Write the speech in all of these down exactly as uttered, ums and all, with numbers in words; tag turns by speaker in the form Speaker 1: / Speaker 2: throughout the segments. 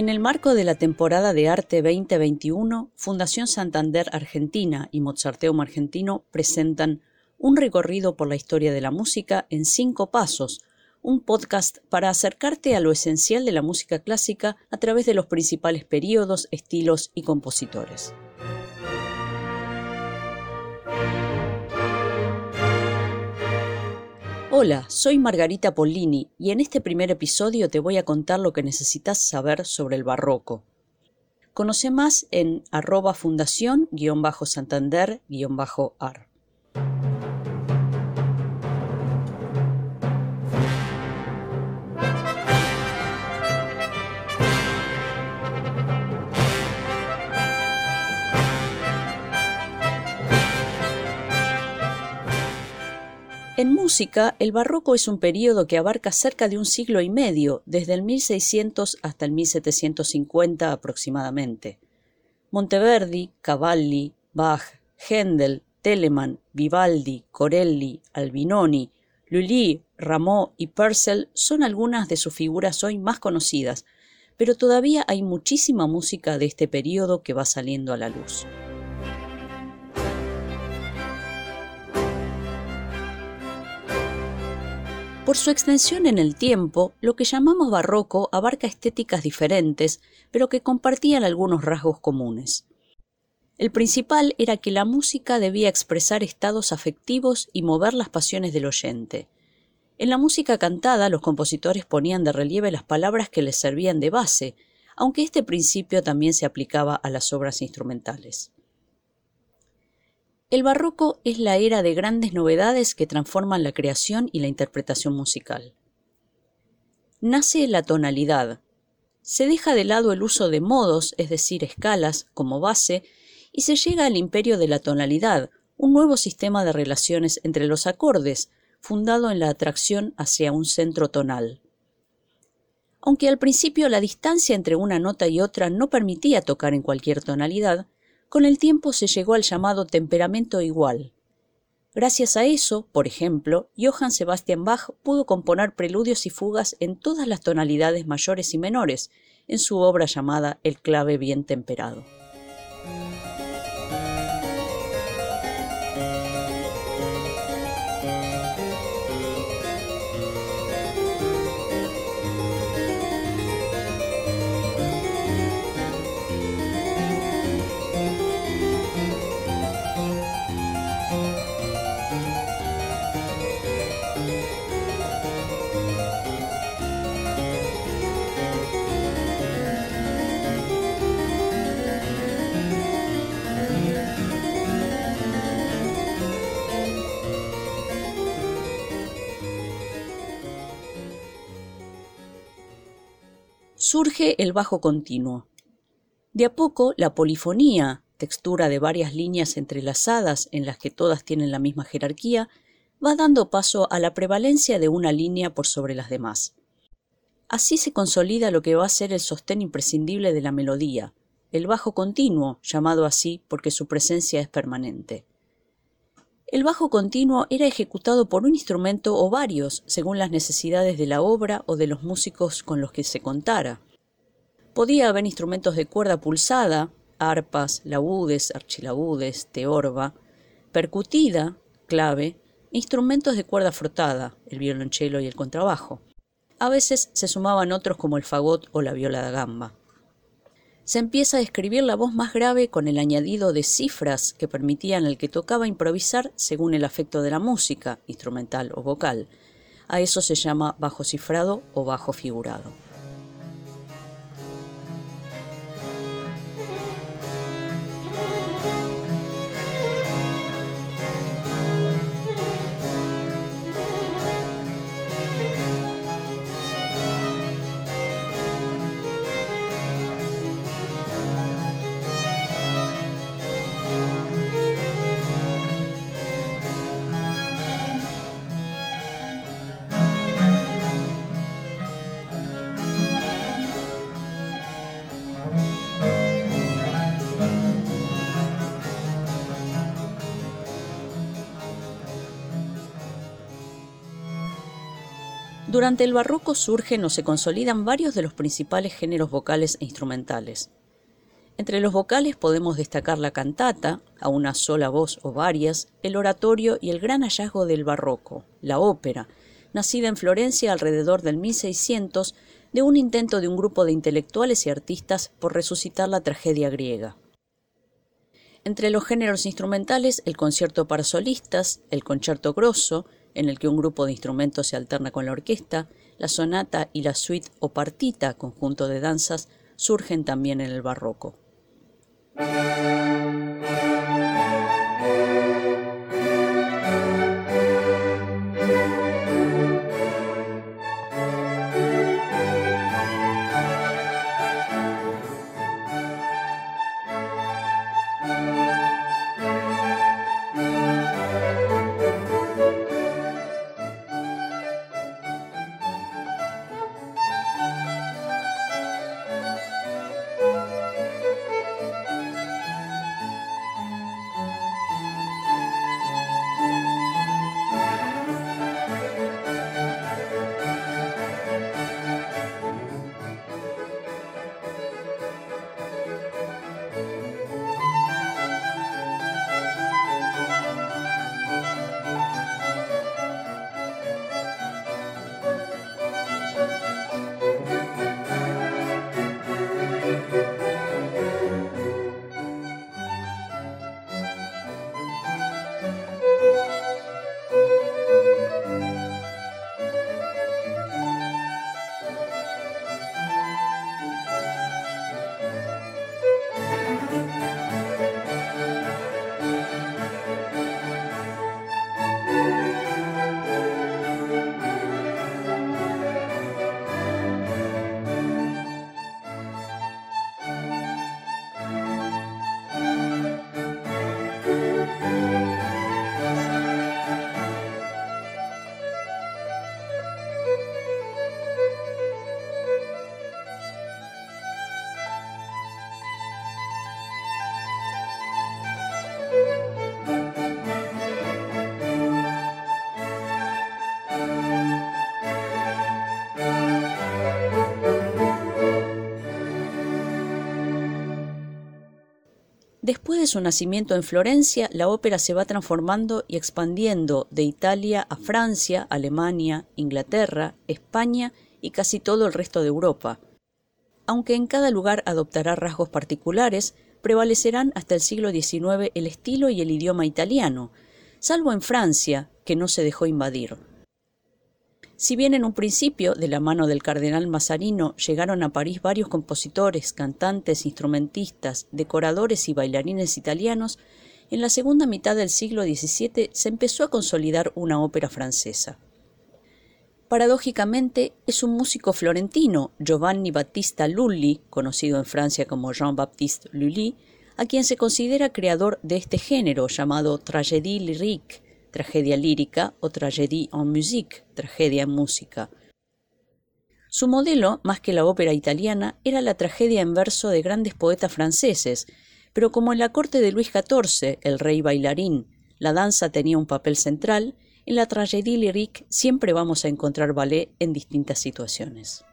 Speaker 1: En el marco de la temporada de arte veinte veintiuno, Fundación Santander Argentina y Mozarteum Argentino presentan Un recorrido por la historia de la música en cinco pasos, un podcast para acercarte a lo esencial de la música clásica a través de los principales períodos, estilos y compositores. Hola, soy Margarita Pollini y en este primer episodio te voy a contar lo que necesitas saber sobre el barroco. Conoce más en arroba fundación guión bajo santander guión bajo ar. En música, el barroco es un período que abarca cerca de un siglo y medio, desde el mil seiscientos hasta el mil setecientos cincuenta aproximadamente. Monteverdi, Cavalli, Bach, Händel, Telemann, Vivaldi, Corelli, Albinoni, Lully, Rameau y Purcell son algunas de sus figuras hoy más conocidas, pero todavía hay muchísima música de este período que va saliendo a la luz. Por su extensión en el tiempo, lo que llamamos barroco abarca estéticas diferentes, pero que compartían algunos rasgos comunes. El principal era que la música debía expresar estados afectivos y mover las pasiones del oyente. En la música cantada, los compositores ponían de relieve las palabras que les servían de base, aunque este principio también se aplicaba a las obras instrumentales. El barroco es la era de grandes novedades que transforman la creación y la interpretación musical. Nace la tonalidad. Se deja de lado el uso de modos, es decir, escalas, como base, y se llega al imperio de la tonalidad, un nuevo sistema de relaciones entre los acordes, fundado en la atracción hacia un centro tonal. Aunque al principio la distancia entre una nota y otra no permitía tocar en cualquier tonalidad, con el tiempo se llegó al llamado temperamento igual. Gracias a eso, por ejemplo, Johann Sebastian Bach pudo componer preludios y fugas en todas las tonalidades mayores y menores, en su obra llamada El clave bien temperado. Surge el bajo continuo. De a poco, la polifonía, textura de varias líneas entrelazadas en las que todas tienen la misma jerarquía, va dando paso a la prevalencia de una línea por sobre las demás. Así se consolida lo que va a ser el sostén imprescindible de la melodía, el bajo continuo, llamado así porque su presencia es permanente. El bajo continuo era ejecutado por un instrumento o varios, según las necesidades de la obra o de los músicos con los que se contara. Podía haber instrumentos de cuerda pulsada, arpas, laúdes, archilaúdes, teorba, percutida, clave, e instrumentos de cuerda frotada, el violonchelo y el contrabajo. A veces se sumaban otros como el fagot o la viola da gamba. Se empieza a escribir la voz más grave con el añadido de cifras que permitían al que tocaba improvisar según el afecto de la música, instrumental o vocal. A eso se llama bajo cifrado o bajo figurado. Durante el barroco surgen o se consolidan varios de los principales géneros vocales e instrumentales. Entre los vocales podemos destacar la cantata, a una sola voz o varias, el oratorio y el gran hallazgo del barroco, la ópera, nacida en Florencia alrededor del mil seiscientos de un intento de un grupo de intelectuales y artistas por resucitar la tragedia griega. Entre los géneros instrumentales, el concierto para solistas, el concerto grosso, en el que un grupo de instrumentos se alterna con la orquesta, la sonata y la suite o partita, conjunto de danzas, surgen también en el barroco. Después de su nacimiento en Florencia, la ópera se va transformando y expandiendo de Italia a Francia, Alemania, Inglaterra, España y casi todo el resto de Europa. Aunque en cada lugar adoptará rasgos particulares, prevalecerán hasta el siglo diecinueve el estilo y el idioma italiano, salvo en Francia, que no se dejó invadir. Si bien en un principio, de la mano del cardenal Mazarino, llegaron a París varios compositores, cantantes, instrumentistas, decoradores y bailarines italianos, en la segunda mitad del siglo diecisiete se empezó a consolidar una ópera francesa. Paradójicamente, es un músico florentino, Giovanni Battista Lully, conocido en Francia como Jean-Baptiste Lully, a quien se considera creador de este género llamado tragédie lyrique, tragedia lírica o tragédie en musique, tragedia en música. Su modelo, más que la ópera italiana, era la tragedia en verso de grandes poetas franceses, pero como en la corte de Luis catorce, el rey bailarín, la danza tenía un papel central, en la tragédie lyrique siempre vamos a encontrar ballet en distintas situaciones.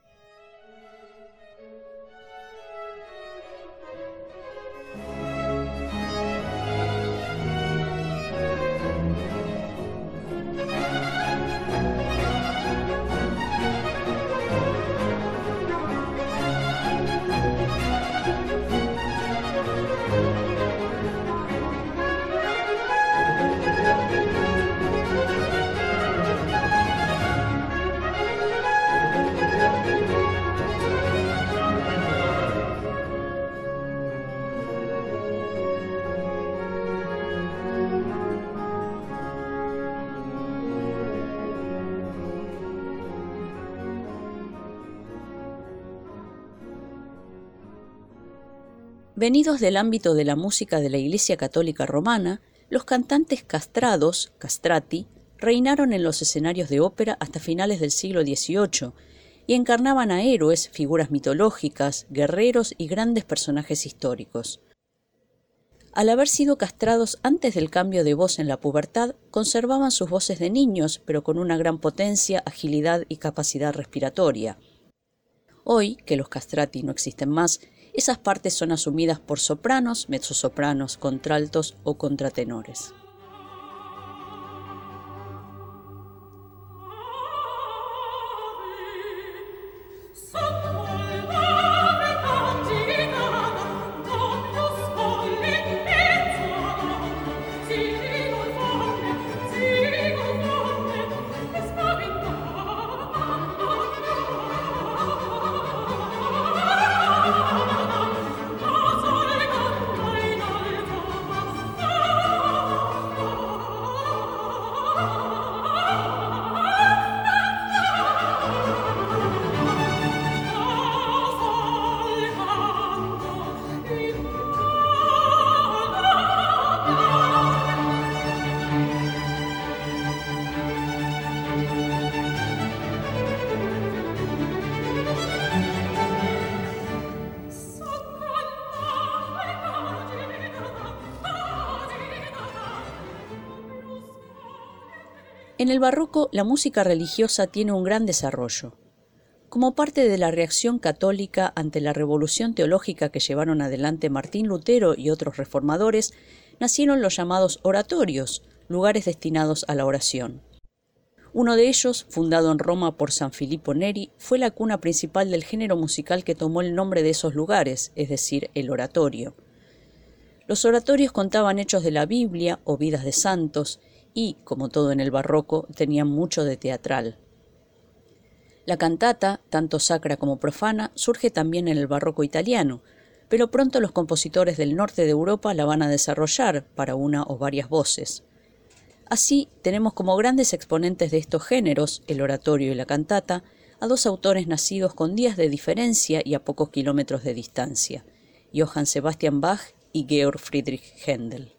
Speaker 1: Venidos del ámbito de la música de la Iglesia Católica Romana, los cantantes castrados, castrati, reinaron en los escenarios de ópera hasta finales del siglo dieciocho y encarnaban a héroes, figuras mitológicas, guerreros y grandes personajes históricos. Al haber sido castrados antes del cambio de voz en la pubertad, conservaban sus voces de niños, pero con una gran potencia, agilidad y capacidad respiratoria. Hoy, que los castrati no existen más, esas partes son asumidas por sopranos, mezzosopranos, contraltos o contratenores. En el barroco, la música religiosa tiene un gran desarrollo. Como parte de la reacción católica ante la revolución teológica que llevaron adelante Martín Lutero y otros reformadores, nacieron los llamados oratorios, lugares destinados a la oración. Uno de ellos, fundado en Roma por San Filippo Neri, fue la cuna principal del género musical que tomó el nombre de esos lugares, es decir, el oratorio. Los oratorios contaban hechos de la Biblia o vidas de santos, y, como todo en el barroco, tenían mucho de teatral. La cantata, tanto sacra como profana, surge también en el barroco italiano, pero pronto los compositores del norte de Europa la van a desarrollar para una o varias voces. Así, tenemos como grandes exponentes de estos géneros, el oratorio y la cantata, a dos autores nacidos con días de diferencia y a pocos kilómetros de distancia, Johann Sebastian Bach y Georg Friedrich Händel.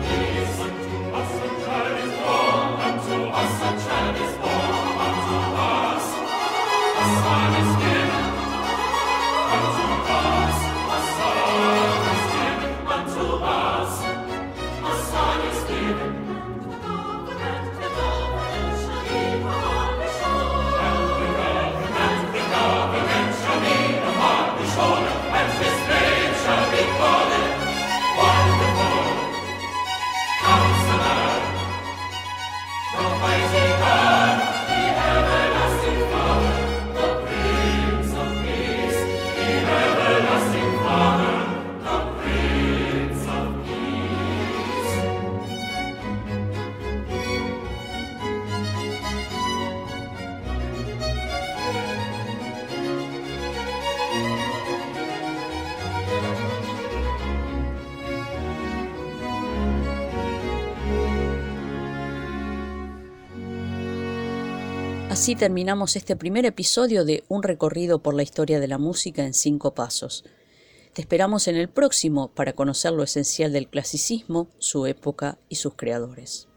Speaker 2: Unto us a child is born, unto us
Speaker 1: Así terminamos este primer episodio de Un recorrido por la historia de la música en cinco pasos. Te esperamos en el próximo para conocer lo esencial del clasicismo, su época y sus creadores.